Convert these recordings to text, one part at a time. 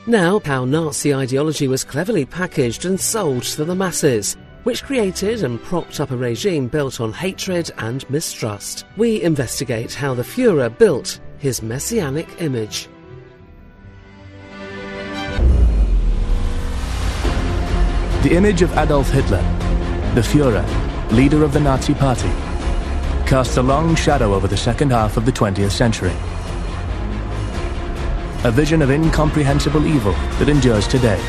Now, how Nazi ideology was cleverly packaged and sold to the masses, which created and propped up a regime built on hatred and mistrust. We investigate how the Führer built his messianic image. The image of Adolf Hitler, the Führer, leader of the Nazi Party, casts a long shadow over the second half of the 20th century. A vision of incomprehensible evil that endures today.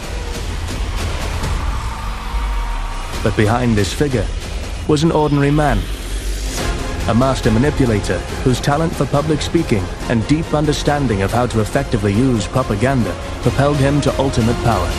But behind this figure was an ordinary man, a master manipulator whose talent for public speaking and deep understanding of how to effectively use propaganda propelled him to ultimate power.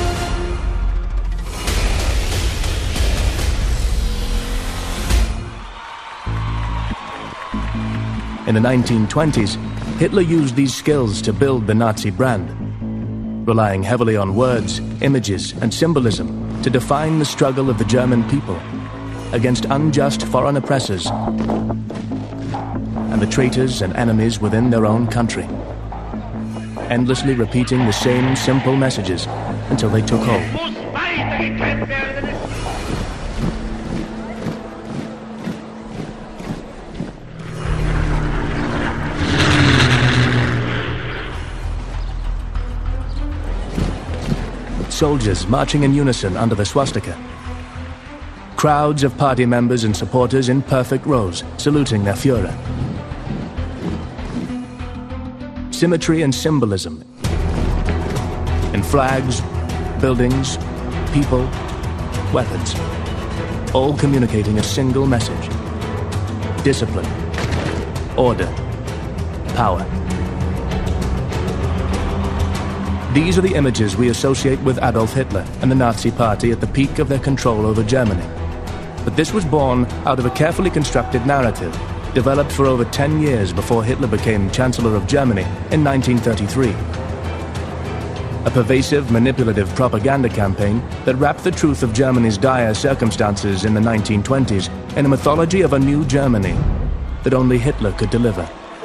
In the 1920s, Hitler used these skills to build the Nazi brand, relying heavily on words, images, and symbolism to define the struggle of the German people against unjust foreign oppressors and the traitors and enemies within their own country, endlessly repeating the same simple messages until they took hold. Soldiers marching in unison under the swastika. Crowds of party members and supporters in perfect rows, saluting their Führer. Symmetry and symbolism in flags, buildings, people, weapons, all communicating a single message. Discipline, order, power. These are the images we associate with Adolf Hitler and the Nazi Party at the peak of their control over Germany. But this was born out of a carefully constructed narrative developed for over 10 years before Hitler became Chancellor of Germany in 1933. A pervasive, manipulative propaganda campaign that wrapped the truth of Germany's dire circumstances in the 1920s in a mythology of a new Germany that only Hitler could deliver.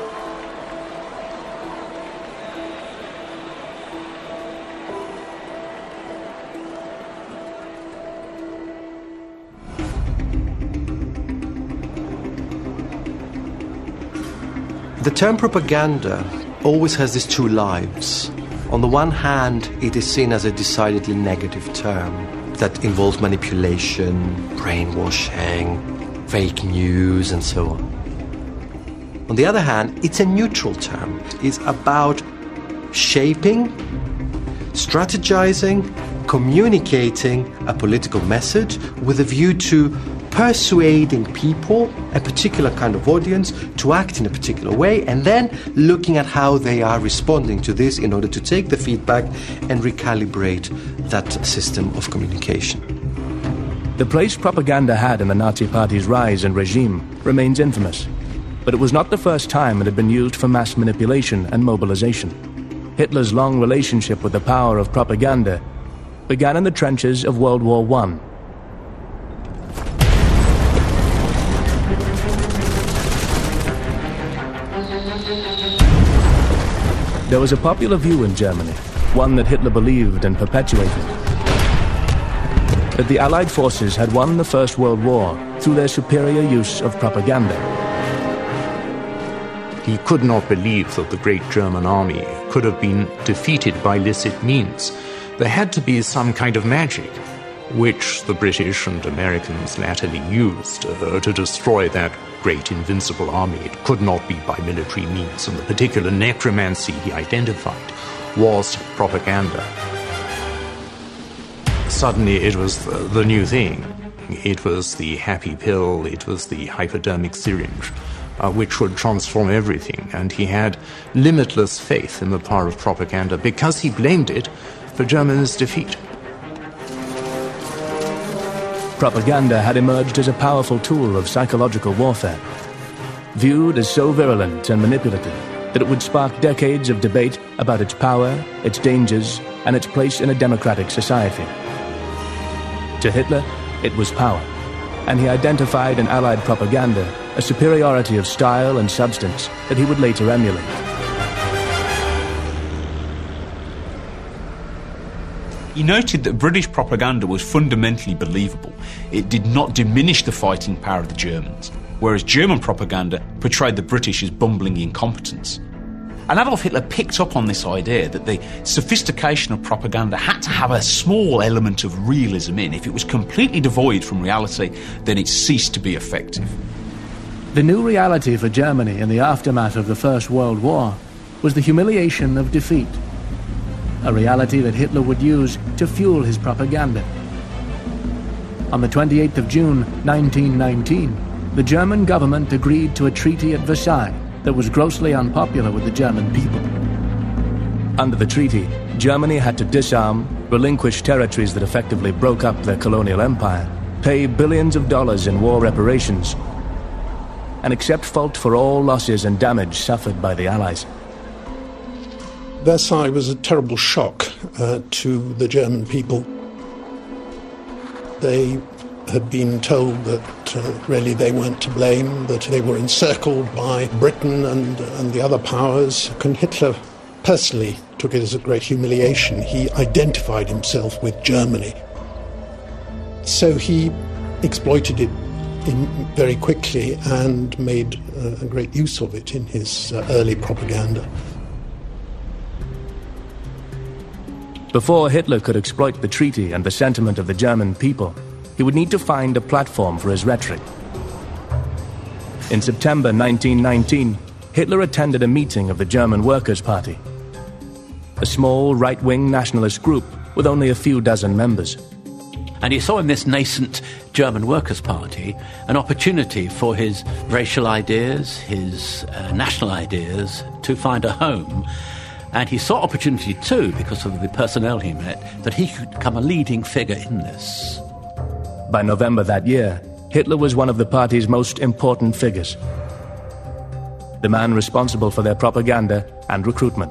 The term propaganda always has these two lives. On the one hand, it is seen as a decidedly negative term that involves manipulation, brainwashing, fake news, and so on. On the other hand, it's a neutral term. It's about shaping, strategizing, communicating a political message with a view to persuading people, a particular kind of audience, to act in a particular way, and then looking at how they are responding to this in order to take the feedback and recalibrate that system of communication. The place propaganda had in the Nazi Party's rise and regime remains infamous, but it was not the first time it had been used for mass manipulation and mobilization. Hitler's long relationship with the power of propaganda began in the trenches of World War I. There was a popular view in Germany, one that Hitler believed and perpetuated, that the Allied forces had won the First World War through their superior use of propaganda. He could not believe that the great German army could have been defeated by illicit means. There had to be some kind of magic, which the British and Americans latterly used to destroy that great invincible army. It could not be by military means, and the particular necromancy he identified was propaganda. Suddenly it was the new thing. It was the happy pill, it was the hypodermic syringe, which would transform everything, and he had limitless faith in the power of propaganda because he blamed it for Germany's defeat. Propaganda had emerged as a powerful tool of psychological warfare, viewed as so virulent and manipulative that it would spark decades of debate about its power, its dangers, and its place in a democratic society. To Hitler, it was power, and he identified in Allied propaganda a superiority of style and substance that he would later emulate. He noted that British propaganda was fundamentally believable. It did not diminish the fighting power of the Germans, whereas German propaganda portrayed the British as bumbling incompetents. And Adolf Hitler picked up on this idea that the sophistication of propaganda had to have a small element of realism in. If it was completely devoid from reality, then it ceased to be effective. The new reality for Germany in the aftermath of the First World War was the humiliation of defeat, a reality that Hitler would use to fuel his propaganda. On the 28th of June 1919, the German government agreed to a treaty at Versailles that was grossly unpopular with the German people. Under the treaty, Germany had to disarm, relinquish territories that effectively broke up their colonial empire, pay billions of dollars in war reparations, and accept fault for all losses and damage suffered by the Allies. Versailles was a terrible shock to the German people. They had been told that really they weren't to blame, that they were encircled by Britain and the other powers. And Hitler personally took it as a great humiliation. He identified himself with Germany. So he exploited it very quickly and made a great use of it in his early propaganda. Before Hitler could exploit the treaty and the sentiment of the German people, he would need to find a platform for his rhetoric. In September 1919, Hitler attended a meeting of the German Workers' Party, a small right-wing nationalist group with only a few dozen members. And he saw in this nascent German Workers' Party an opportunity for his racial ideas, his national ideas, to find a home. And he saw opportunity too, because of the personnel he met, that he could become a leading figure in this. By November that year, Hitler was one of the party's most important figures, the man responsible for their propaganda and recruitment.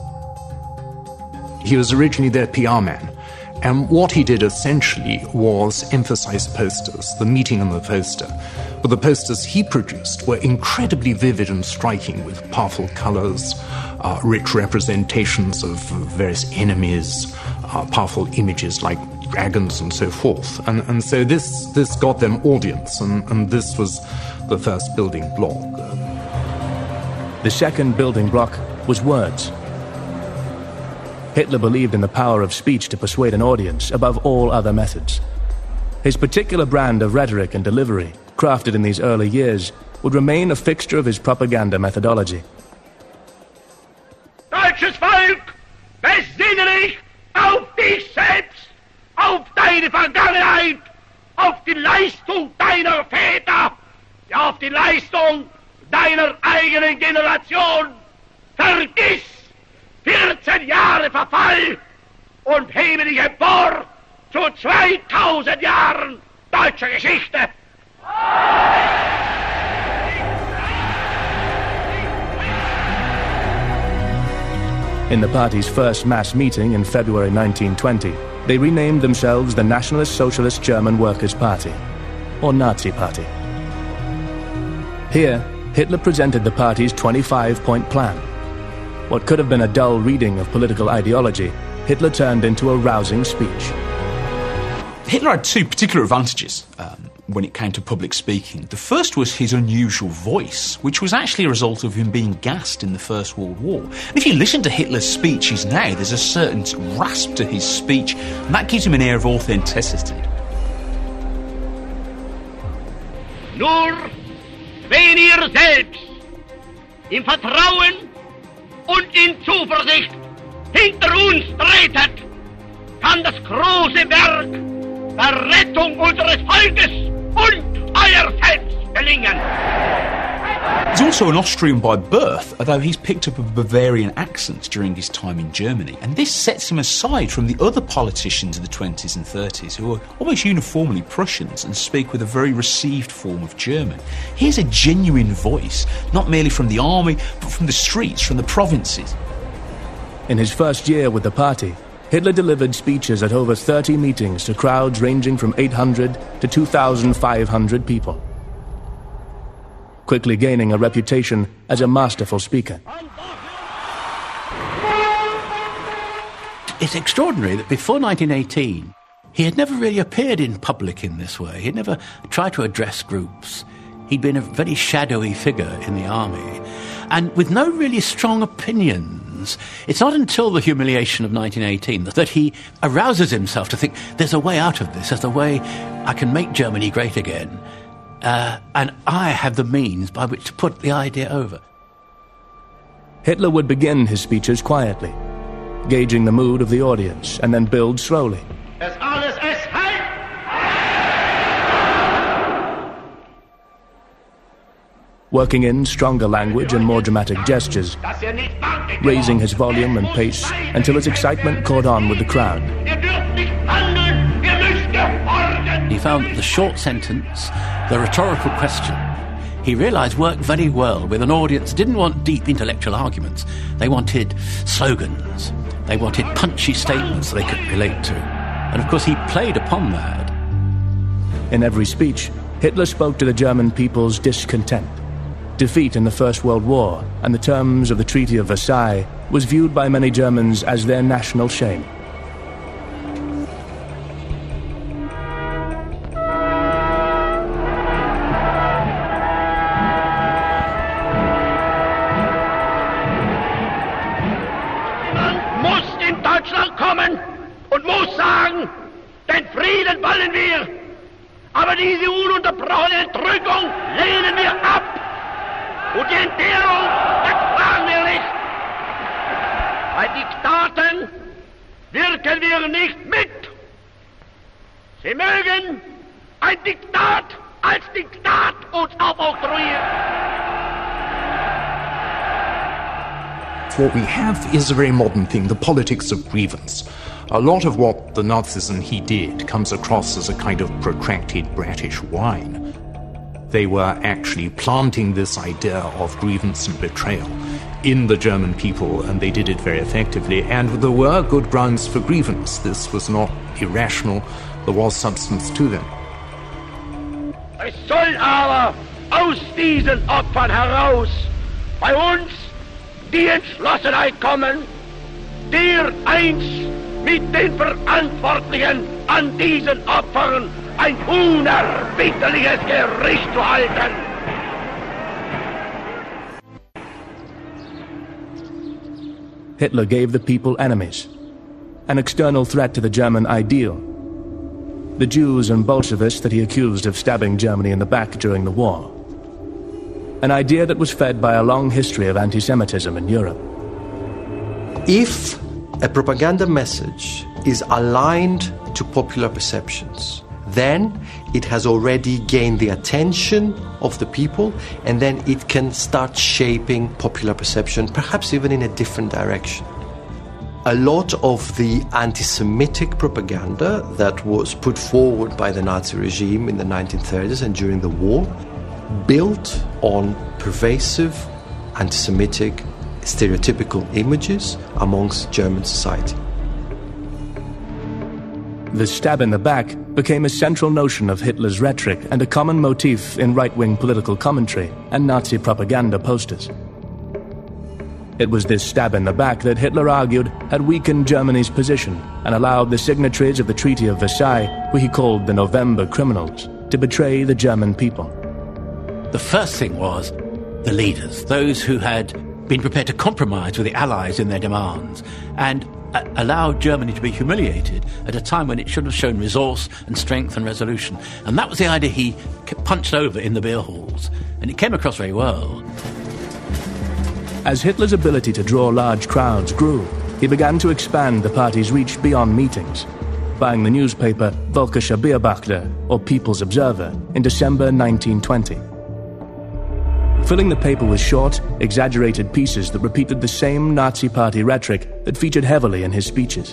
He was originally their PR man, and what he did essentially was emphasize posters, the meeting and the poster. But the posters he produced were incredibly vivid and striking, with powerful colors, rich representations of various enemies, powerful images like dragons and so forth. And so this got them audience, and this was the first building block. The second building block was words. Hitler believed in the power of speech to persuade an audience above all other methods. His particular brand of rhetoric and delivery, crafted in these early years, would remain a fixture of his propaganda methodology. Deutsches Volk, besinne dich auf dich selbst, auf deine Vergangenheit, auf die Leistung deiner Väter, ja, auf die Leistung deiner eigenen Generation. Vergiss 14 Jahre Verfall und hebe dich empor zu 2000 Jahren deutscher Geschichte. In the party's first mass meeting in February 1920, they renamed themselves the Nationalist Socialist German Workers' Party, or Nazi Party. Here, Hitler presented the party's 25-point plan. What could have been a dull reading of political ideology, Hitler turned into a rousing speech. Hitler had two particular advantages when it came to public speaking. The first was his unusual voice, which was actually a result of him being gassed in the First World War. And if you listen to Hitler's speeches now, there's a certain rasp to his speech, and that gives him an air of authenticity. Nur wenn ihr selbst im Vertrauen und in Zuversicht hinter uns tretet, kann das große Werk der Rettung unseres Volkes und euer Selbst gelingen. He's also an Austrian by birth, although he's picked up a Bavarian accent during his time in Germany, and this sets him aside from the other politicians of the 20s and 30s who are almost uniformly Prussians and speak with a very received form of German. Here's a genuine voice, not merely from the army, but from the streets, from the provinces. In his first year with the party, Hitler delivered speeches at over 30 meetings to crowds ranging from 800 to 2,500 people, quickly gaining a reputation as a masterful speaker. It's extraordinary that before 1918, he had never really appeared in public in this way. He'd never tried to address groups. He'd been a very shadowy figure in the army, and with no really strong opinions. It's not until the humiliation of 1918 that he arouses himself to think, there's a way out of this, there's a way I can make Germany great again, and I have the means by which to put the idea over. Hitler would begin his speeches quietly, gauging the mood of the audience, and then build slowly. Working in stronger language and more dramatic gestures, raising his volume and pace until his excitement caught on with the crowd. He found that the short sentence, the rhetorical question, he realised worked very well with an audience that didn't want deep intellectual arguments. They wanted slogans. They wanted punchy statements they could relate to. And of course he played upon that. In every speech, Hitler spoke to the German people's discontent. Defeat in the First World War and the terms of the Treaty of Versailles was viewed by many Germans as their national shame. Man muss in Deutschland kommen und muss sagen, den Frieden wollen wir, aber diese ununterbrochene Entrückung lehnen wir ab. Und die Entbehrung ertragen wir nicht. Bei Diktaten wirken wir nicht mit. Sie mögen ein Diktat als Diktat uns aufoktroyieren. What we have is a very modern thing, the politics of grievance. A lot of what the Nazis and he did comes across as a kind of protracted British whine. They were actually planting this idea of grievance and betrayal in the German people, and they did it very effectively. And there were good grounds for grievance. This was not irrational. There was substance to them. Es soll aber aus diesen Opfern heraus bei uns die Entschlossenheit kommen, der einst mit den Verantwortlichen an diesen Opfern ein unerbittliches Gericht zu halten. Hitler gave the people enemies, an external threat to the German ideal. The Jews and Bolshevists that he accused of stabbing Germany in the back during the war. An idea that was fed by a long history of anti-Semitism in Europe. If a propaganda message is aligned to popular perceptions, then it has already gained the attention of the people, and then it can start shaping popular perception, perhaps even in a different direction. A lot of the anti-Semitic propaganda that was put forward by the Nazi regime in the 1930s and during the war built on pervasive anti-Semitic stereotypical images amongst German society. The stab in the back became a central notion of Hitler's rhetoric and a common motif in right-wing political commentary and Nazi propaganda posters. It was this stab in the back that Hitler argued had weakened Germany's position and allowed the signatories of the Treaty of Versailles, who he called the November criminals, to betray the German people. The first thing was the leaders, those who had been prepared to compromise with the Allies in their demands and allowed Germany to be humiliated at a time when it should have shown resource and strength and resolution. And that was the idea he punched over in the beer halls, and it came across very well. As Hitler's ability to draw large crowds grew, he began to expand the party's reach beyond meetings, buying the newspaper Völkischer Beobachter, or People's Observer, in December 1920. Filling the paper with short, exaggerated pieces that repeated the same Nazi party rhetoric that featured heavily in his speeches.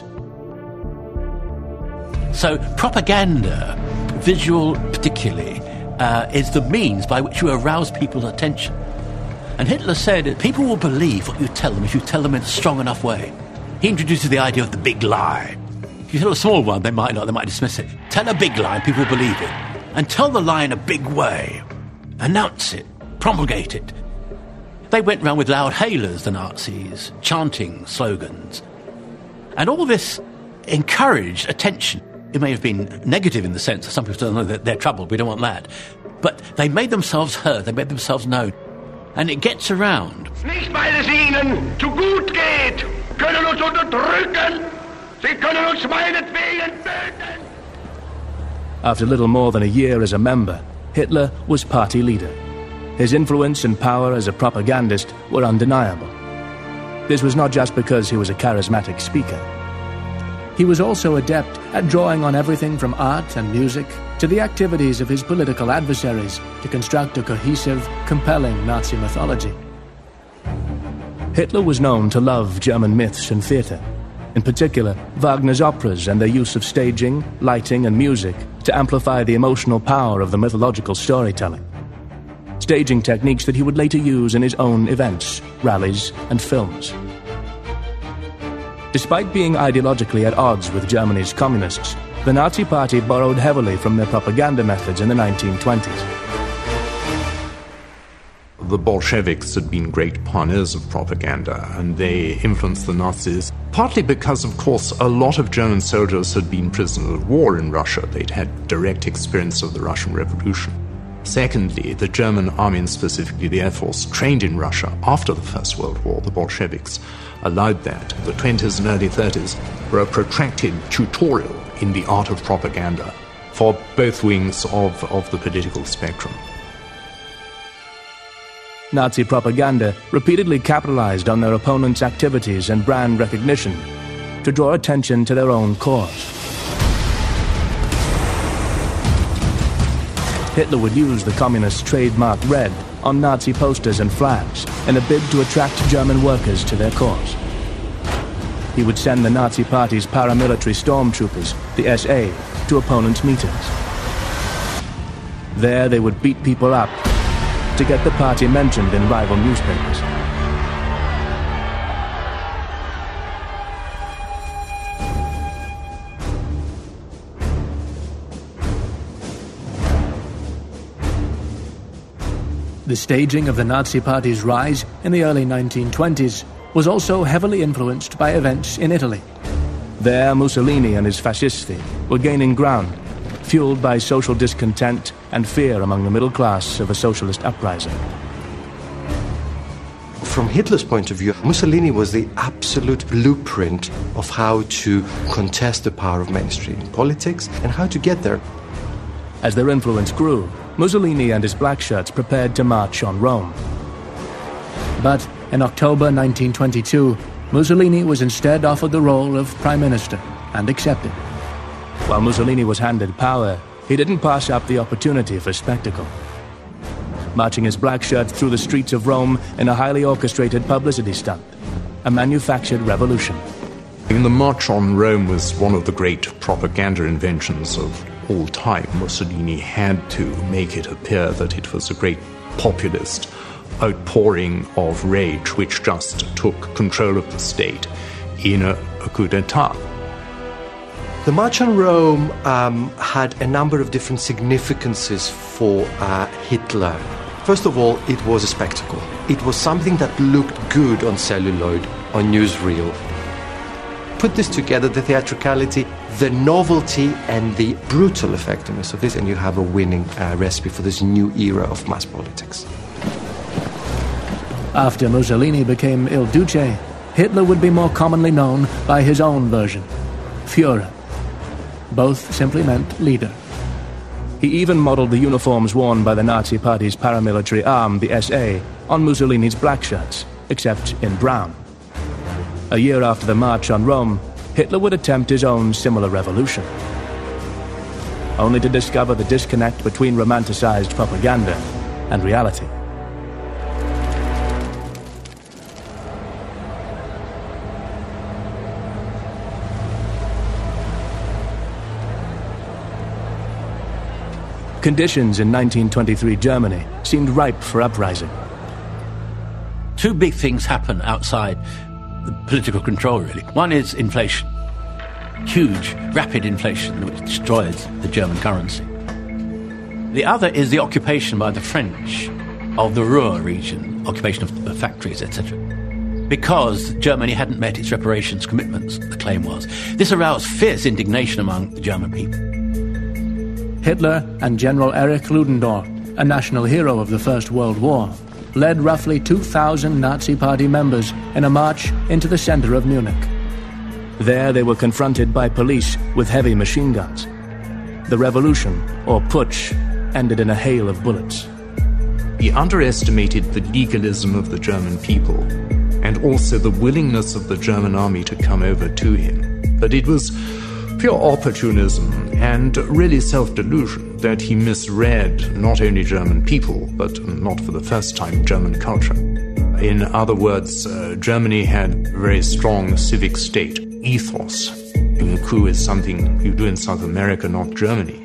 So propaganda, visual particularly, is the means by which you arouse people's attention. And Hitler said that people will believe what you tell them if you tell them in a strong enough way. He introduces the idea of the big lie. If you tell a small one, they might not, they might dismiss it. Tell a big lie and people will believe it. And tell the lie in a big way. Announce it. Promulgate it. They went round with loud hailers, the Nazis, chanting slogans. And all this encouraged attention. It may have been negative in the sense that some people don't know that they're troubled, we don't want that. But they made themselves heard, they made themselves known. And it gets around. Nicht weil es ihnen zu gut geht, können uns unterdrücken. Sie können uns meinetwegen töten. After little more than a year as a member, Hitler was party leader. His influence and power as a propagandist were undeniable. This was not just because he was a charismatic speaker. He was also adept at drawing on everything from art and music to the activities of his political adversaries to construct a cohesive, compelling Nazi mythology. Hitler was known to love German myths and theatre, in particular Wagner's operas and their use of staging, lighting and music to amplify the emotional power of the mythological storytelling. Staging techniques that he would later use in his own events, rallies and films. Despite being ideologically at odds with Germany's communists, the Nazi Party borrowed heavily from their propaganda methods in the 1920s. The Bolsheviks had been great pioneers of propaganda, and they influenced the Nazis, partly because, of course, a lot of German soldiers had been prisoners of war in Russia. They'd had direct experience of the Russian Revolution. Secondly, the German army, and specifically the Air Force, trained in Russia after the First World War. The Bolsheviks allowed that. The 20s and early 30s were a protracted tutorial in the art of propaganda for both wings of the political spectrum. Nazi propaganda repeatedly capitalized on their opponents' activities and brand recognition to draw attention to their own cause. Hitler would use the communists' trademark red on Nazi posters and flags in a bid to attract German workers to their cause. He would send the Nazi Party's paramilitary stormtroopers, the SA, to opponents' meetings. There they would beat people up to get the party mentioned in rival newspapers. The staging of the Nazi Party's rise in the early 1920s was also heavily influenced by events in Italy. There, Mussolini and his fascisti were gaining ground, fueled by social discontent and fear among the middle class of a socialist uprising. From Hitler's point of view, Mussolini was the absolute blueprint of how to contest the power of mainstream politics and how to get there. As their influence grew, Mussolini and his black shirts prepared to march on Rome. But in October 1922, Mussolini was instead offered the role of Prime Minister and accepted. While Mussolini was handed power, he didn't pass up the opportunity for spectacle. Marching his black shirt through the streets of Rome in a highly orchestrated publicity stunt, a manufactured revolution. The March on Rome was one of the great propaganda inventions of all time. Mussolini had to make it appear that it was a great populist outpouring of rage which just took control of the state in a coup d'etat. The March on Rome had a number of different significances for Hitler. First of all, it was a spectacle. It was something that looked good on celluloid, on newsreel. Put this together, the theatricality, the novelty and the brutal effectiveness of this, and you have a winning recipe for this new era of mass politics. After Mussolini became Il Duce, Hitler would be more commonly known by his own version, Führer. Both simply meant leader. He even modelled the uniforms worn by the Nazi Party's paramilitary arm, the SA, on Mussolini's black shirts, except in brown. A year after the March on Rome, Hitler would attempt his own similar revolution, only to discover the disconnect between romanticized propaganda and reality. Conditions in 1923 Germany seemed ripe for uprising. Two big things happen outside the political control, really. One is inflation. Huge, rapid inflation which destroys the German currency. The other is the occupation by the French of the Ruhr region, occupation of factories, etc. because Germany hadn't met its reparations commitments, the claim was. This aroused fierce indignation among the German people. Hitler and General Erich Ludendorff, a national hero of the First World War, led roughly 2,000 Nazi Party members in a march into the center of Munich. There they were confronted by police with heavy machine guns. The revolution, or putsch, ended in a hail of bullets. He underestimated the legalism of the German people and also the willingness of the German army to come over to him. But it was pure opportunism and really self-delusion that he misread not only German people, but not for the first time German culture. In other words, Germany had a very strong civic state ethos. A coup is something you do in South America, not Germany.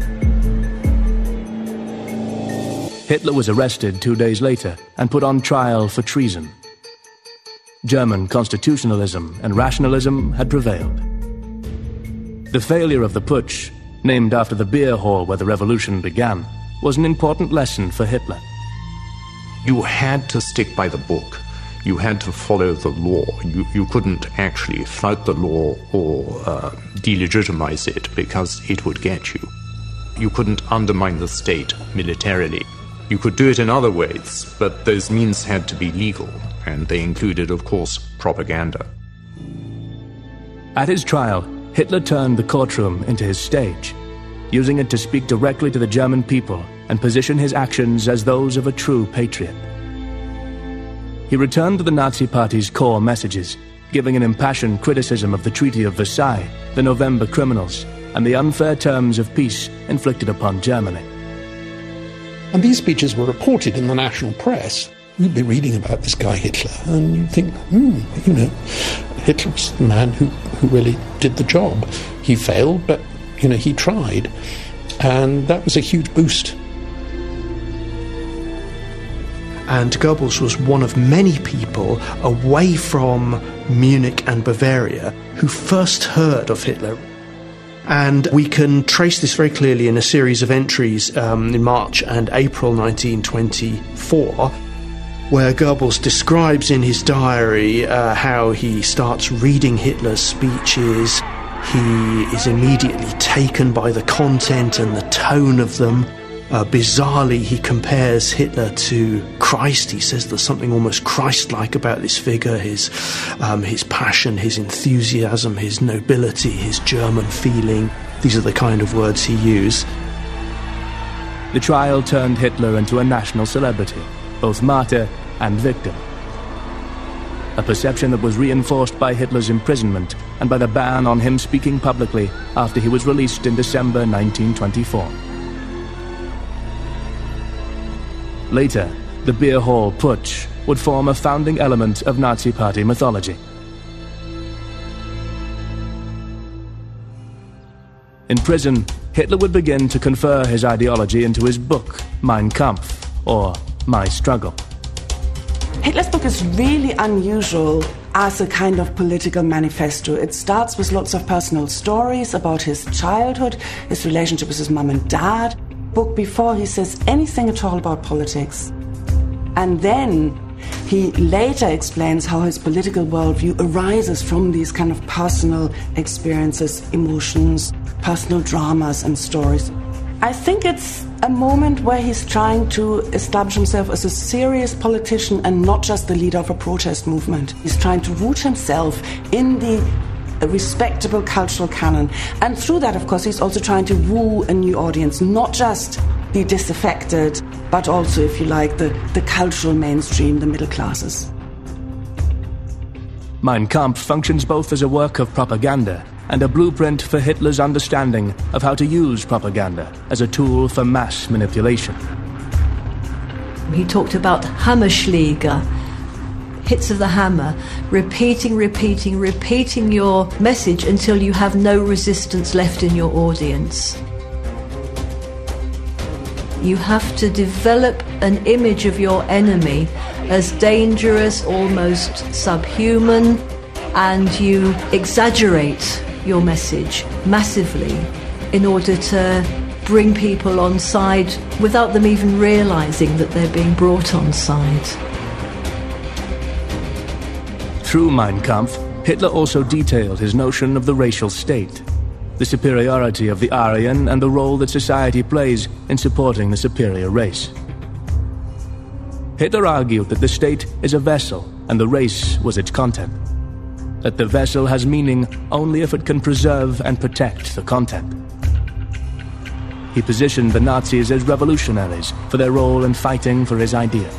Hitler was arrested 2 days later and put on trial for treason. German constitutionalism and rationalism had prevailed. The failure of the putsch, named after the beer hall where the revolution began, was an important lesson for Hitler. You had to stick by the book. You had to follow the law. You couldn't actually flout the law or delegitimize it because it would get you. You couldn't undermine the state militarily. You could do it in other ways, but those means had to be legal, and they included, of course, propaganda. At his trial, Hitler turned the courtroom into his stage, using it to speak directly to the German people and position his actions as those of a true patriot. He returned to the Nazi Party's core messages, giving an impassioned criticism of the Treaty of Versailles, the November criminals, and the unfair terms of peace inflicted upon Germany. And these speeches were reported in the national press. You'd be reading about this guy Hitler, and you'd think, Hitler was the man who really did the job. He failed, but, he tried. And that was a huge boost. And Goebbels was one of many people away from Munich and Bavaria who first heard of Hitler. And we can trace this very clearly in a series of entries in March and April 1924, where Goebbels describes in his diary how he starts reading Hitler's speeches. He is immediately taken by the content and the tone of them. Bizarrely, he compares Hitler to Christ. He says there's something almost Christ-like about this figure, his passion, his enthusiasm, his nobility, his German feeling. These are the kind of words he used. The trial turned Hitler into a national celebrity, both martyr and victim. A perception that was reinforced by Hitler's imprisonment and by the ban on him speaking publicly after he was released in December 1924. Later, the beer hall putsch would form a founding element of Nazi Party mythology. In prison, Hitler would begin to confer his ideology into his book, Mein Kampf, or My Struggle. Hitler's book is really unusual as a kind of political manifesto. It starts with lots of personal stories about his childhood, his relationship with his mom and dad. Book before he says anything at all about politics. And then he later explains how his political worldview arises from these kind of personal experiences, emotions, personal dramas and stories. I think it's a moment where he's trying to establish himself as a serious politician and not just the leader of a protest movement. He's trying to root himself in the respectable cultural canon. And through that, of course, he's also trying to woo a new audience, not just the disaffected, but also, if you like, the cultural mainstream, the middle classes. Mein Kampf functions both as a work of propaganda and a blueprint for Hitler's understanding of how to use propaganda as a tool for mass manipulation. He talked about Hammerschläge, hits of the hammer, repeating your message until you have no resistance left in your audience. You have to develop an image of your enemy as dangerous, almost subhuman, and you exaggerate your message massively in order to bring people on side without them even realizing that they're being brought on side. Through Mein Kampf, Hitler also detailed his notion of the racial state, the superiority of the Aryan and the role that society plays in supporting the superior race. Hitler argued that the state is a vessel and the race was its content, that the vessel has meaning only if it can preserve and protect the content. He positioned the Nazis as revolutionaries for their role in fighting for his idea.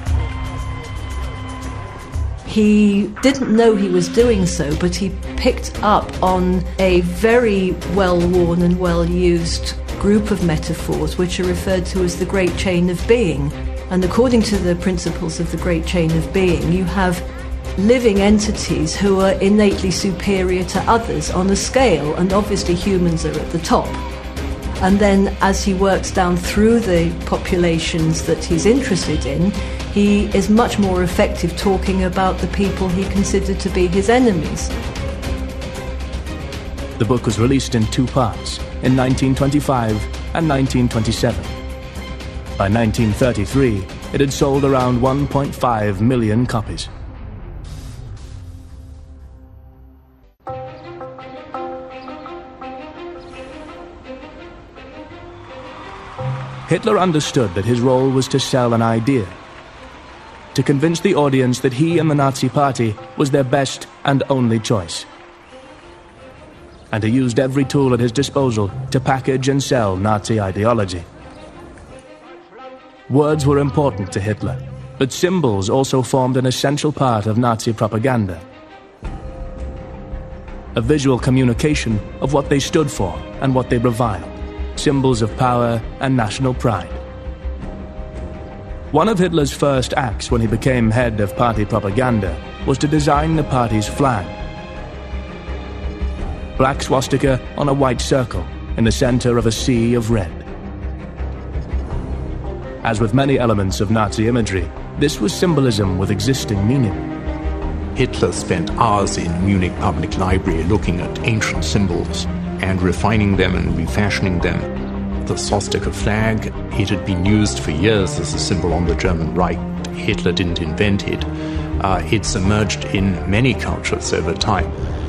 He didn't know he was doing so, but he picked up on a very well-worn and well-used group of metaphors which are referred to as the Great Chain of Being. And according to the principles of the Great Chain of Being, you have living entities who are innately superior to others on a scale, and obviously humans are at the top. And then as he works down through the populations that he's interested in, he is much more effective talking about the people he considered to be his enemies. The book was released in 2 parts, in 1925 and 1927. By 1933, it had sold around 1.5 million copies. Hitler understood that his role was to sell an idea, to convince the audience that he and the Nazi Party was their best and only choice. And he used every tool at his disposal to package and sell Nazi ideology. Words were important to Hitler, but symbols also formed an essential part of Nazi propaganda. A visual communication of what they stood for and what they reviled, symbols of power and national pride. One of Hitler's first acts when he became head of party propaganda was to design the party's flag. Black swastika on a white circle in the center of a sea of red. As with many elements of Nazi imagery, this was symbolism with existing meaning. Hitler spent hours in Munich Public Library looking at ancient symbols and refining them and refashioning them. The swastika flag, it had been used for years as a symbol on the German right. Hitler didn't invent it. It's emerged in many cultures over time.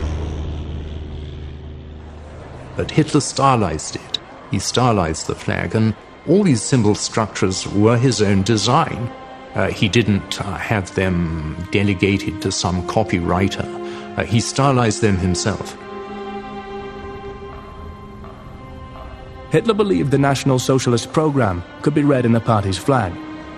But Hitler stylized it. He stylized the flag, and all these symbol structures were his own design. He didn't have them delegated to some copywriter. He stylized them himself. Hitler believed the National Socialist program could be read in the party's flag.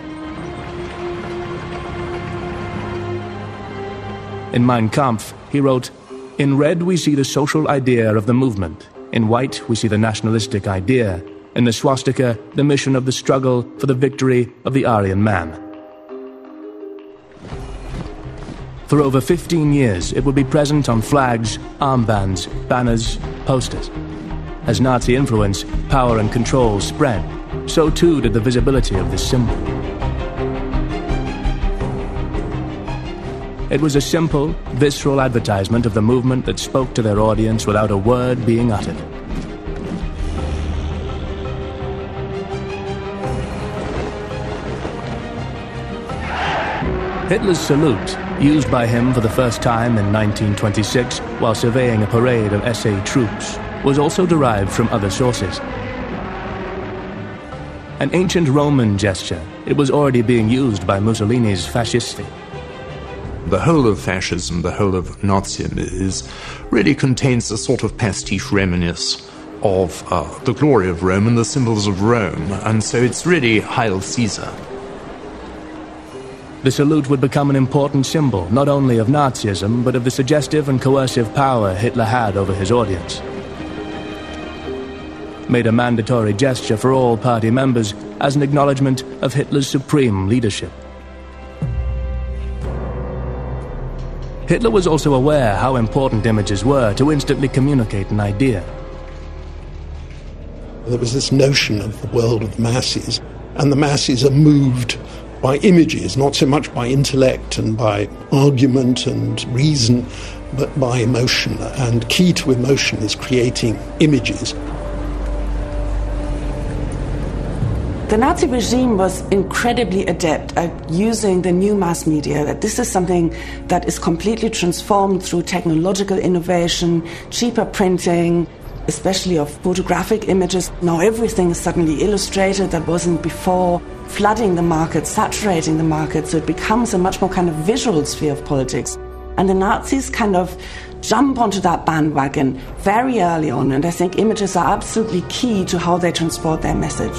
In Mein Kampf, he wrote, "In red we see the social idea of the movement. In white we see the nationalistic idea. In the swastika, the mission of the struggle for the victory of the Aryan man." For over 15 years, it would be present on flags, armbands, banners, posters. As Nazi influence, power and control spread, so too did the visibility of this symbol. It was a simple, visceral advertisement of the movement that spoke to their audience without a word being uttered. Hitler's salute, used by him for the first time in 1926 while surveying a parade of SA troops, was also derived from other sources. An ancient Roman gesture, it was already being used by Mussolini's Fascisti. The whole of fascism, the whole of Nazism really contains a sort of pastiche reminisce of the glory of Rome and the symbols of Rome, and so it's really Heil Caesar. The salute would become an important symbol not only of Nazism, but of the suggestive and coercive power Hitler had over his audience. Made a mandatory gesture for all party members as an acknowledgement of Hitler's supreme leadership. Hitler was also aware how important images were to instantly communicate an idea. There was this notion of the world of the masses, and the masses are moved by images, not so much by intellect and by argument and reason, but by emotion. And key to emotion is creating images. The Nazi regime was incredibly adept at using the new mass media. That this is something that is completely transformed through technological innovation, cheaper printing, especially of photographic images. Now everything is suddenly illustrated that wasn't before, flooding the market, saturating the market, so it becomes a much more kind of visual sphere of politics. And the Nazis kind of jump onto that bandwagon very early on, and I think images are absolutely key to how they transport their message.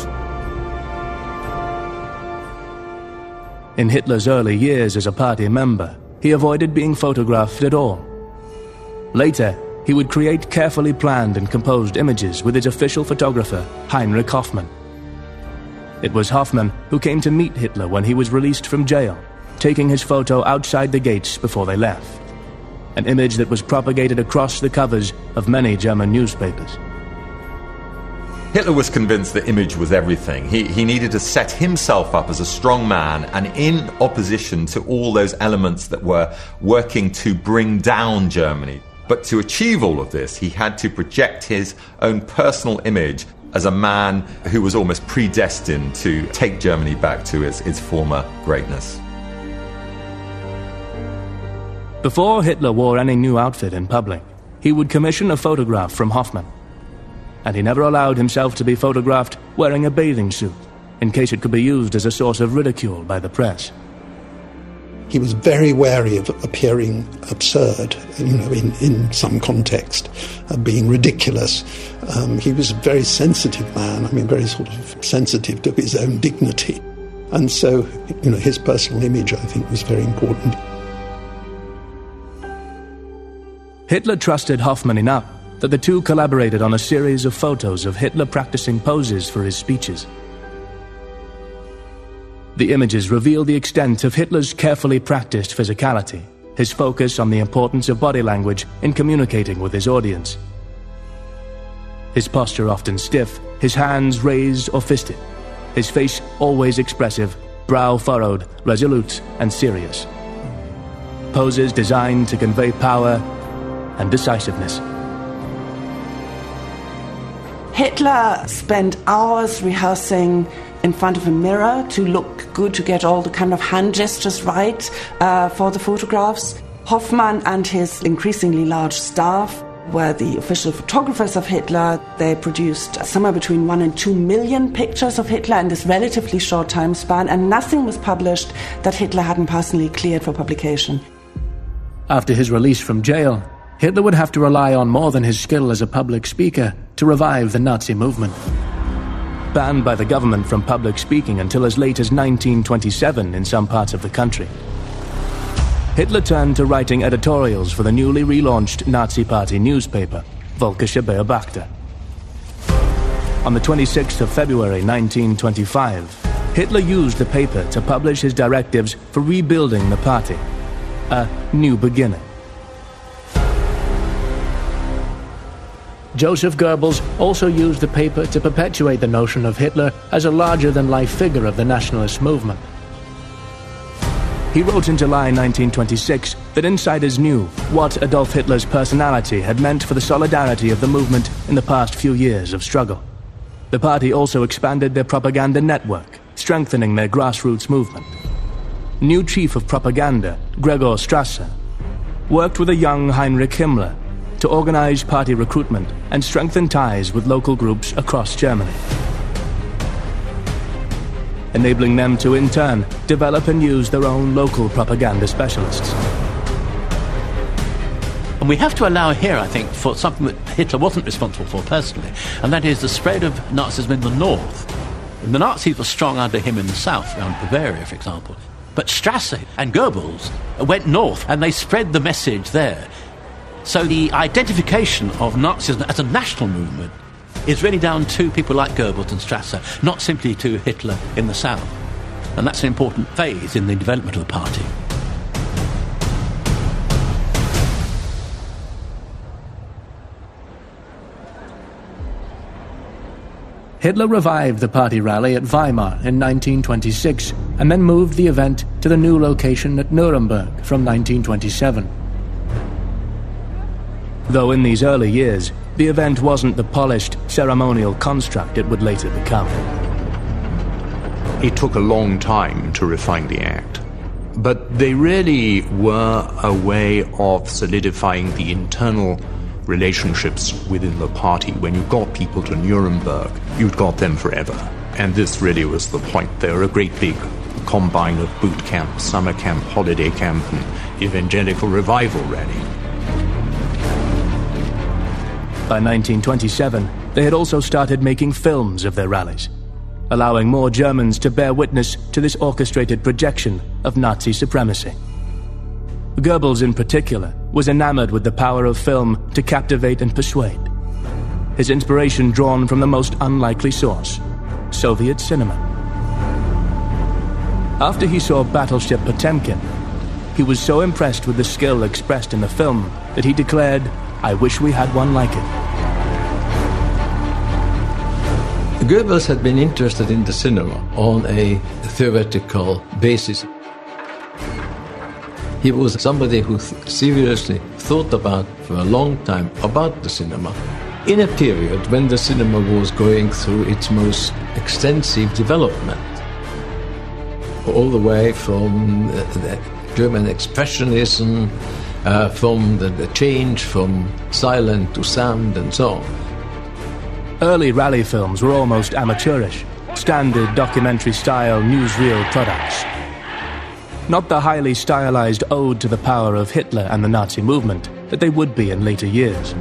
In Hitler's early years as a party member, he avoided being photographed at all. Later, he would create carefully planned and composed images with his official photographer, Heinrich Hoffmann. It was Hoffmann who came to meet Hitler when he was released from jail, taking his photo outside the gates before they left. An image that was propagated across the covers of many German newspapers. Hitler was convinced that image was everything. He needed to set himself up as a strong man and in opposition to all those elements that were working to bring down Germany. But to achieve all of this, he had to project his own personal image as a man who was almost predestined to take Germany back to its former greatness. Before Hitler wore any new outfit in public, he would commission a photograph from Hoffmann. And he never allowed himself to be photographed wearing a bathing suit, in case it could be used as a source of ridicule by the press. He was very wary of appearing absurd, in some context, being ridiculous. He was a very sensitive man, very sort of sensitive to his own dignity. And so, his personal image, I think, was very important. Hitler trusted Hoffmann enough that the two collaborated on a series of photos of Hitler practicing poses for his speeches. The images reveal the extent of Hitler's carefully practiced physicality, his focus on the importance of body language in communicating with his audience. His posture often stiff, his hands raised or fisted, his face always expressive, brow furrowed, resolute and serious. Poses designed to convey power and decisiveness. Hitler spent hours rehearsing in front of a mirror to look good, to get all the kind of hand gestures right for the photographs. Hoffmann and his increasingly large staff were the official photographers of Hitler. They produced somewhere between 1 and 2 million pictures of Hitler in this relatively short time span, and nothing was published that Hitler hadn't personally cleared for publication. After his release from jail, Hitler would have to rely on more than his skill as a public speaker to revive the Nazi movement. Banned by the government from public speaking until as late as 1927 in some parts of the country, Hitler turned to writing editorials for the newly relaunched Nazi Party newspaper, Völkischer Beobachter. On the 26th of February 1925, Hitler used the paper to publish his directives for rebuilding the party, a new beginning. Joseph Goebbels also used the paper to perpetuate the notion of Hitler as a larger-than-life figure of the nationalist movement. He wrote in July 1926 that insiders knew what Adolf Hitler's personality had meant for the solidarity of the movement in the past few years of struggle. The party also expanded their propaganda network, strengthening their grassroots movement. New chief of propaganda, Gregor Strasser, worked with a young Heinrich Himmler to organize party recruitment and strengthen ties with local groups across Germany, enabling them to, in turn, develop and use their own local propaganda specialists. And we have to allow here, I think, for something that Hitler wasn't responsible for personally, and that is the spread of Nazism in the north. And the Nazis were strong under him in the south, around Bavaria, for example. But Strasser and Goebbels went north, and they spread the message there. So the identification of Nazism as a national movement is really down to people like Goebbels and Strasser, not simply to Hitler in the south. And that's an important phase in the development of the party. Hitler revived the party rally at Weimar in 1926 and then moved the event to the new location at Nuremberg from 1927. Though in these early years, the event wasn't the polished, ceremonial construct it would later become. It took a long time to refine the act. But they really were a way of solidifying the internal relationships within the party. When you got people to Nuremberg, you'd got them forever. And this really was the point. They were a great big combine of boot camp, summer camp, holiday camp, and evangelical revival rally. By 1927, they had also started making films of their rallies, allowing more Germans to bear witness to this orchestrated projection of Nazi supremacy. Goebbels, in particular, was enamored with the power of film to captivate and persuade. His inspiration drawn from the most unlikely source, Soviet cinema. After he saw Battleship Potemkin, he was so impressed with the skill expressed in the film that he declared, "I wish we had one like it." Goebbels had been interested in the cinema on a theoretical basis. He was somebody who seriously thought about for a long time about the cinema in a period when the cinema was going through its most extensive development. All the way from the German Expressionism, from the change from silent to sound and so on. Early rally films were almost amateurish, standard documentary-style newsreel products. Not the highly stylized ode to the power of Hitler and the Nazi movement that they would be in later years.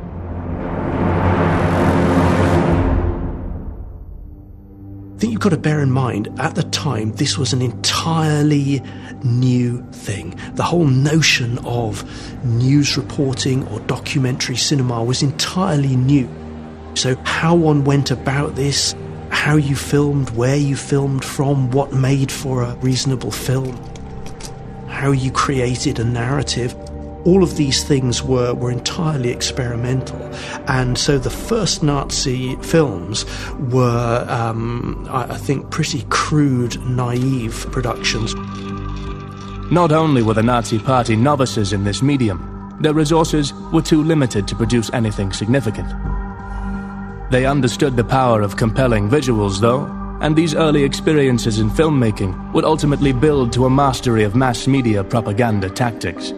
I think you've got to bear in mind, at the time, this was an entirely new thing. The whole notion of news reporting or documentary cinema was entirely new. So how one went about this, how you filmed, where you filmed from, what made for a reasonable film, how you created a narrative, all of these things were entirely experimental. And so the first Nazi films were, I think, pretty crude, naive productions. Not only were the Nazi Party novices in this medium, their resources were too limited to produce anything significant. They understood the power of compelling visuals, though, and these early experiences in filmmaking would ultimately build to a mastery of mass media propaganda tactics.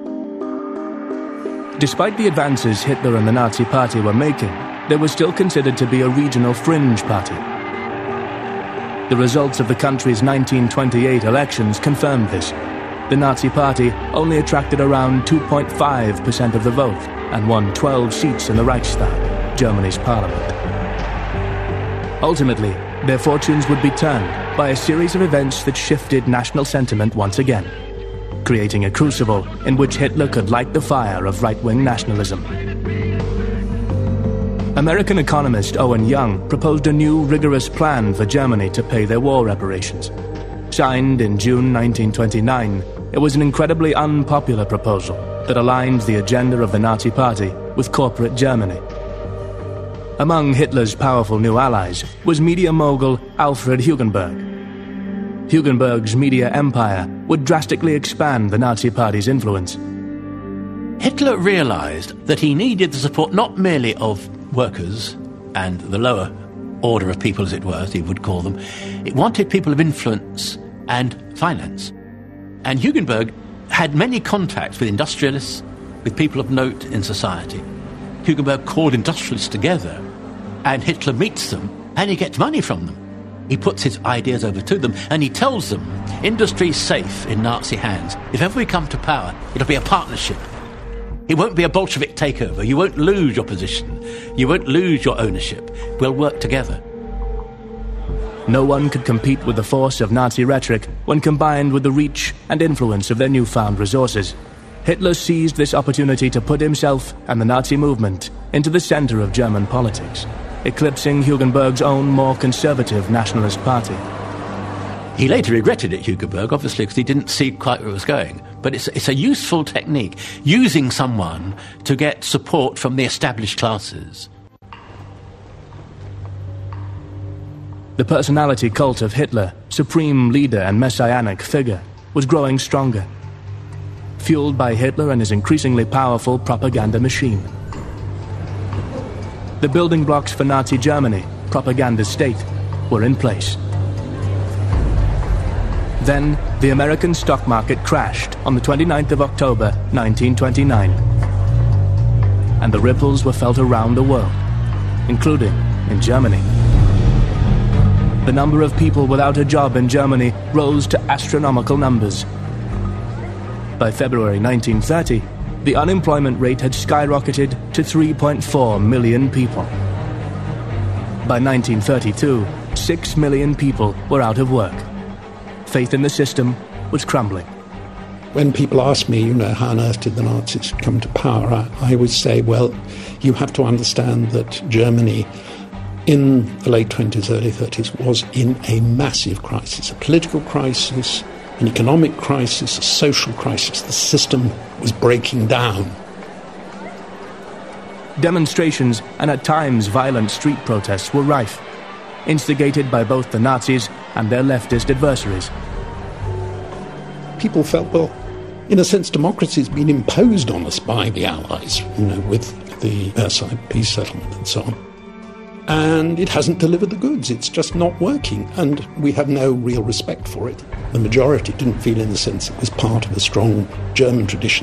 Despite the advances Hitler and the Nazi Party were making, they were still considered to be a regional fringe party. The results of the country's 1928 elections confirmed this. The Nazi Party only attracted around 2.5% of the vote and won 12 seats in the Reichstag, Germany's parliament. Ultimately, their fortunes would be turned by a series of events that shifted national sentiment once again, creating a crucible in which Hitler could light the fire of right-wing nationalism. American economist Owen Young proposed a new, rigorous plan for Germany to pay their war reparations. Signed in June 1929, it was an incredibly unpopular proposal that aligned the agenda of the Nazi Party with corporate Germany. Among Hitler's powerful new allies was media mogul Alfred Hugenberg. Hugenberg's media empire would drastically expand the Nazi Party's influence. Hitler realized that he needed the support not merely of workers and the lower order of people, as it were, as he would call them. It wanted people of influence and finance. And Hugenberg had many contacts with industrialists, with people of note in society. Hugenberg called industrialists together, and Hitler meets them, and he gets money from them. He puts his ideas over to them, and he tells them, industry's safe in Nazi hands. If ever we come to power, it'll be a partnership. It won't be a Bolshevik takeover. You won't lose your position. You won't lose your ownership. We'll work together. No one could compete with the force of Nazi rhetoric when combined with the reach and influence of their newfound resources. Hitler seized this opportunity to put himself and the Nazi movement into the center of German politics, eclipsing Hugenberg's own more conservative nationalist party. He later regretted it, Hugenberg, obviously, because he didn't see quite where it was going. But it's a useful technique, using someone to get support from the established classes. The personality cult of Hitler, supreme leader and messianic figure, was growing stronger, fueled by Hitler and his increasingly powerful propaganda machine. The building blocks for Nazi Germany, propaganda state, were in place. Then, the American stock market crashed on the 29th of October, 1929. And the ripples were felt around the world, including in Germany. The number of people without a job in Germany rose to astronomical numbers. By February 1930, the unemployment rate had skyrocketed to 3.4 million people. By 1932, 6 million people were out of work. Faith in the system was crumbling. When people ask me, how on earth did the Nazis come to power, I always say, well, you have to understand that Germany in the late 20s, early 30s was in a massive crisis, a political crisis, an economic crisis, a social crisis. The system was breaking down. Demonstrations and at times violent street protests were rife, instigated by both the Nazis and their leftist adversaries. People felt, well, in a sense, democracy has been imposed on us by the Allies, with the Versailles peace settlement and so on. And it hasn't delivered the goods. It's just not working. And we have no real respect for it. The majority didn't feel, in the sense, it was part of a strong German tradition.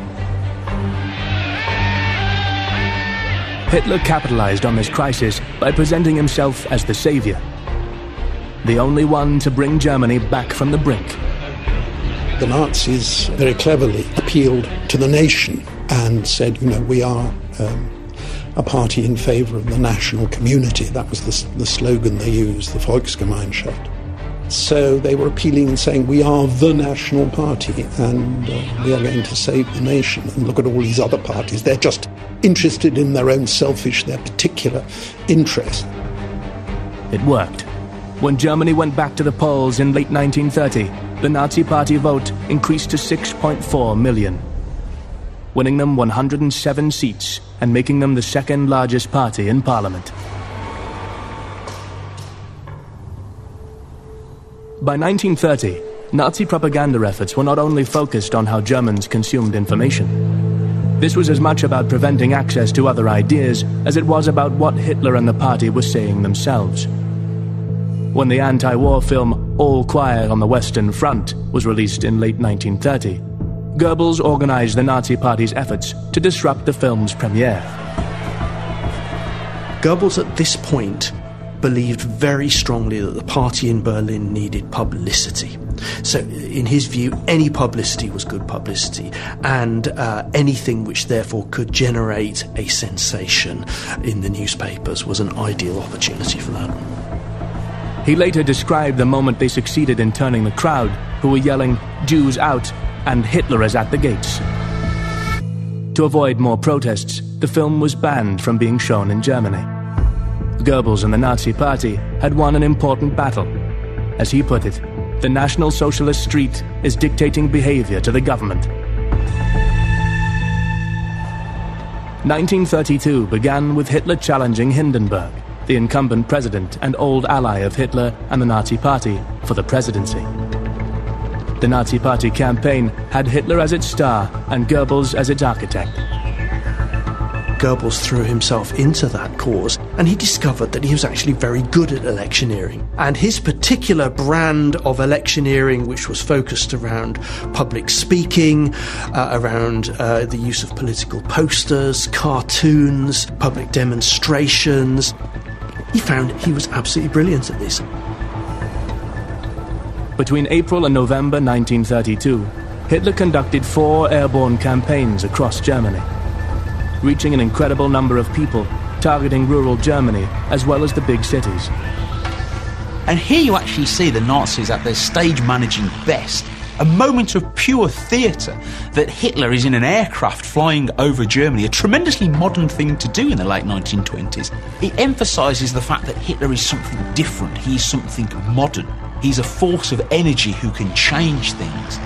Hitler capitalized on this crisis by presenting himself as the savior, the only one to bring Germany back from the brink. The Nazis very cleverly appealed to the nation and said, we are a party in favour of the national community. That was the slogan they used, the Volksgemeinschaft. So they were appealing and saying, we are the national party and we are going to save the nation. And look at all these other parties. They're just interested in their own selfish, their particular interest. It worked. When Germany went back to the polls in late 1930, the Nazi Party vote increased to 6.4 million, winning them 107 seats and making them the second largest party in Parliament. By 1930, Nazi propaganda efforts were not only focused on how Germans consumed information. This was as much about preventing access to other ideas as it was about what Hitler and the party were saying themselves. When the anti-war film All Quiet on the Western Front was released in late 1930, Goebbels organized the Nazi Party's efforts to disrupt the film's premiere. Goebbels at this point believed very strongly that the party in Berlin needed publicity. So in his view, any publicity was good publicity, and anything which therefore could generate a sensation in the newspapers was an ideal opportunity for that. He later described the moment they succeeded in turning the crowd, who were yelling, "Jews out," and "Hitler is at the gates." To avoid more protests, the film was banned from being shown in Germany. Goebbels and the Nazi Party had won an important battle. As he put it, the National Socialist street is dictating behavior to the government. 1932 began with Hitler challenging Hindenburg, the incumbent president and old ally of Hitler and the Nazi Party, for the presidency. The Nazi Party campaign had Hitler as its star and Goebbels as its architect. Goebbels threw himself into that cause, and he discovered that he was actually very good at electioneering. And his particular brand of electioneering, which was focused around public speaking, around the use of political posters, cartoons, public demonstrations, he found he was absolutely brilliant at this. Between April and November 1932, Hitler conducted 4 airborne campaigns across Germany, reaching an incredible number of people, targeting rural Germany as well as the big cities. And here you actually see the Nazis at their stage managing best. A moment of pure theatre, that Hitler is in an aircraft flying over Germany, a tremendously modern thing to do in the late 1920s. It emphasises the fact that Hitler is something different, he's something modern. He's a force of energy who can change things.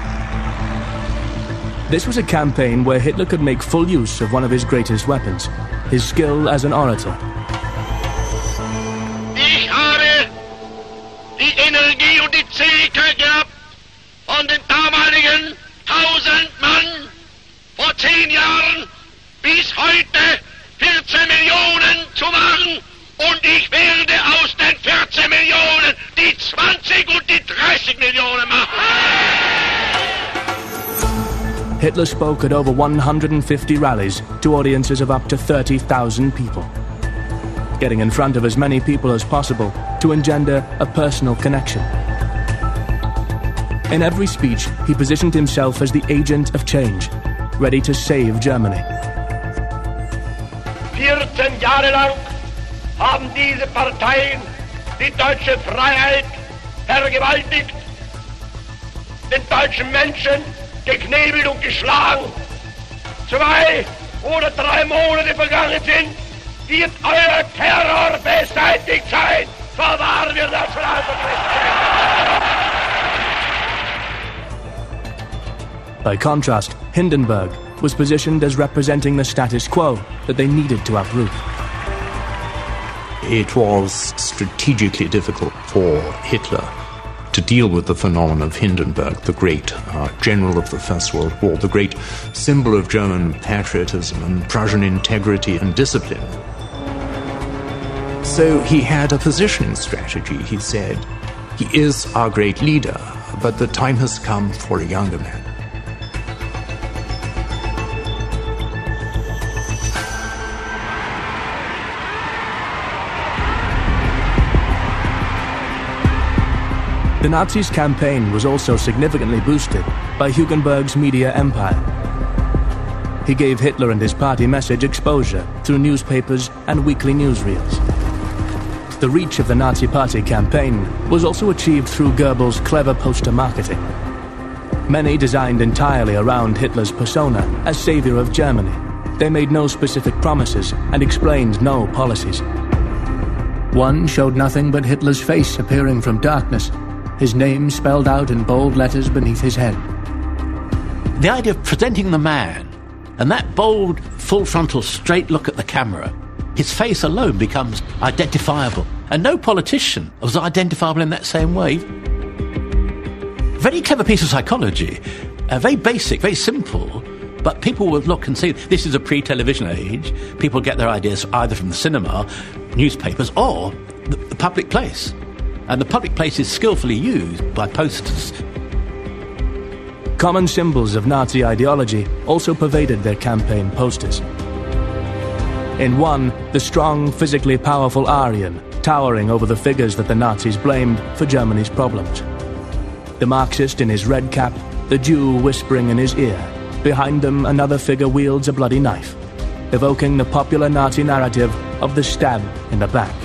This was a campaign where Hitler could make full use of one of his greatest weapons, his skill as an orator. Ich habe die Energie und die Fähigkeit gehabt, von den damaligen 1000 Mann vor 10 Jahren bis heute 14 Millionen zu machen. Und ich werde aus den 14 Millionen die 20 und die 30 Millionen machen. Hitler spoke at over 150 rallies to audiences of up to 30,000 people, getting in front of as many people as possible to engender a personal connection. In every speech, he positioned himself as the agent of change, ready to save Germany. 14 Jahre lang haben diese Parteien die deutsche Freiheit vergewaltigt, den deutschen Menschen geknebelt und geschlagen. 2 oder 3 Monate vergangen sind, wird euer Terror beseitigt sein. So wahr wir Nationalsozialisten. By contrast, Hindenburg was positioned as representing the status quo that they needed to uproot. It was strategically difficult for Hitler to deal with the phenomenon of Hindenburg, the great general of the First World War, the great symbol of German patriotism and Prussian integrity and discipline. So he had a positioning strategy. He said, he is our great leader, but the time has come for a younger man. The Nazis' campaign was also significantly boosted by Hugenberg's media empire. He gave Hitler and his party message exposure through newspapers and weekly newsreels. The reach of the Nazi Party campaign was also achieved through Goebbels' clever poster marketing. Many designed entirely around Hitler's persona as savior of Germany. They made no specific promises and explained no policies. One showed nothing but Hitler's face appearing from darkness, his name spelled out in bold letters beneath his head. The idea of presenting the man, and that bold, full-frontal, straight look at the camera, his face alone becomes identifiable. And no politician was identifiable in that same way. Very clever piece of psychology, very basic, very simple, but people will look and see this is a pre-television age. People get their ideas either from the cinema, newspapers, or the public place. And the public place is skillfully used by posters. Common symbols of Nazi ideology also pervaded their campaign posters. In one, the strong, physically powerful Aryan, towering over the figures that the Nazis blamed for Germany's problems. The Marxist in his red cap, the Jew whispering in his ear. Behind them, another figure wields a bloody knife, evoking the popular Nazi narrative of the stab in the back.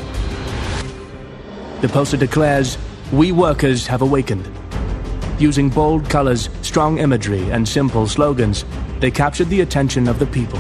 The poster declares, "We workers have awakened." Using bold colors, strong imagery, and simple slogans, they captured the attention of the people.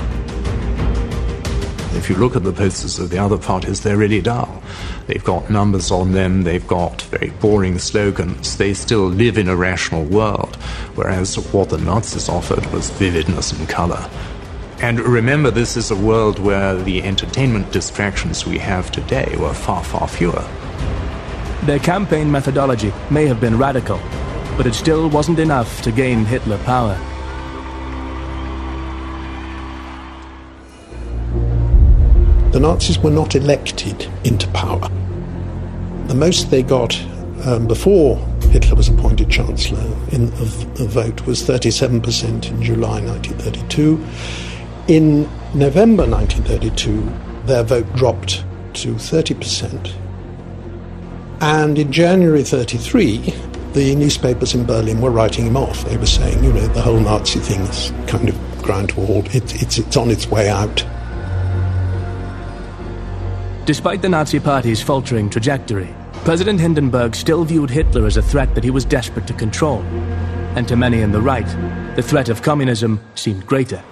If you look at the posters of the other parties, they're really dull. They've got numbers on them, they've got very boring slogans, they still live in a rational world, whereas what the Nazis offered was vividness and color. And remember, this is a world where the entertainment distractions we have today were far, far fewer. Their campaign methodology may have been radical, but it still wasn't enough to gain Hitler power. The Nazis were not elected into power. The most they got before Hitler was appointed Chancellor of the vote was 37% in July 1932. In November 1932, their vote dropped to 30%. And in January 1933, the newspapers in Berlin were writing him off. They were saying, the whole Nazi thing is kind of ground to a halt. It's on its way out. Despite the Nazi Party's faltering trajectory, President Hindenburg still viewed Hitler as a threat that he was desperate to control. And to many in the right, the threat of communism seemed greater.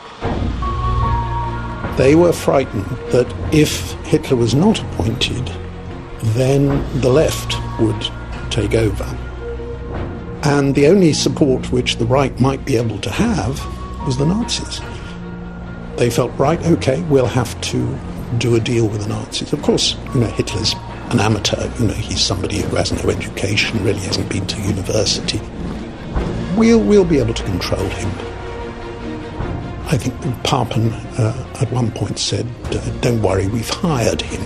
They were frightened that if Hitler was not appointed, then the left would take over. And the only support which the right might be able to have was the Nazis. They felt, right, okay, we'll have to do a deal with the Nazis. Of course, Hitler's an amateur, he's somebody who has no education, really hasn't been to university. We'll be able to control him. I think Papen at one point said, don't worry, we've hired him.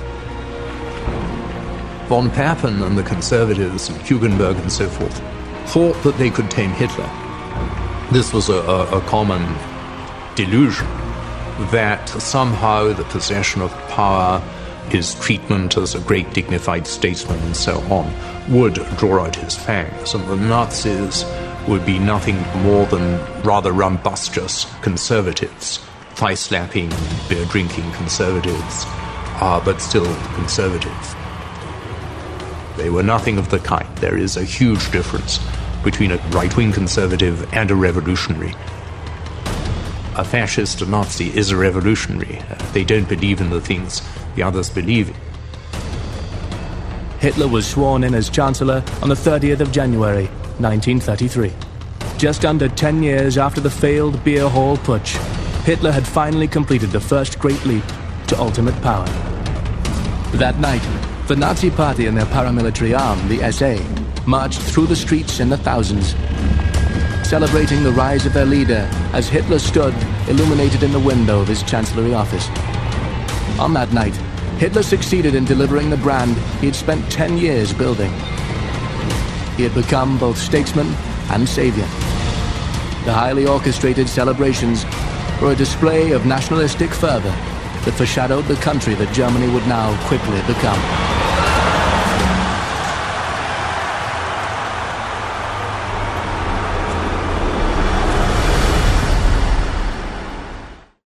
Von Papen and the conservatives and Hugenberg and so forth thought that they could tame Hitler. This was a common delusion that somehow the possession of power, his treatment as a great dignified statesman and so on, would draw out his fangs, and the Nazis would be nothing more than rather rumbustious conservatives, thigh-slapping, beer-drinking conservatives, but still conservative. They were nothing of the kind. There is a huge difference between a right-wing conservative and a revolutionary. A fascist, a Nazi, is a revolutionary. They don't believe in the things the others believe in. Hitler was sworn in as Chancellor on the 30th of January, 1933. Just under 10 years after the failed Beer Hall Putsch, Hitler had finally completed the first great leap to ultimate power. That night, the Nazi Party and their paramilitary arm, the SA, marched through the streets in the thousands, celebrating the rise of their leader as Hitler stood illuminated in the window of his chancellery office. On that night, Hitler succeeded in delivering the brand he had spent 10 years building. He had become both statesman and savior. The highly orchestrated celebrations were a display of nationalistic fervor that foreshadowed the country that Germany would now quickly become.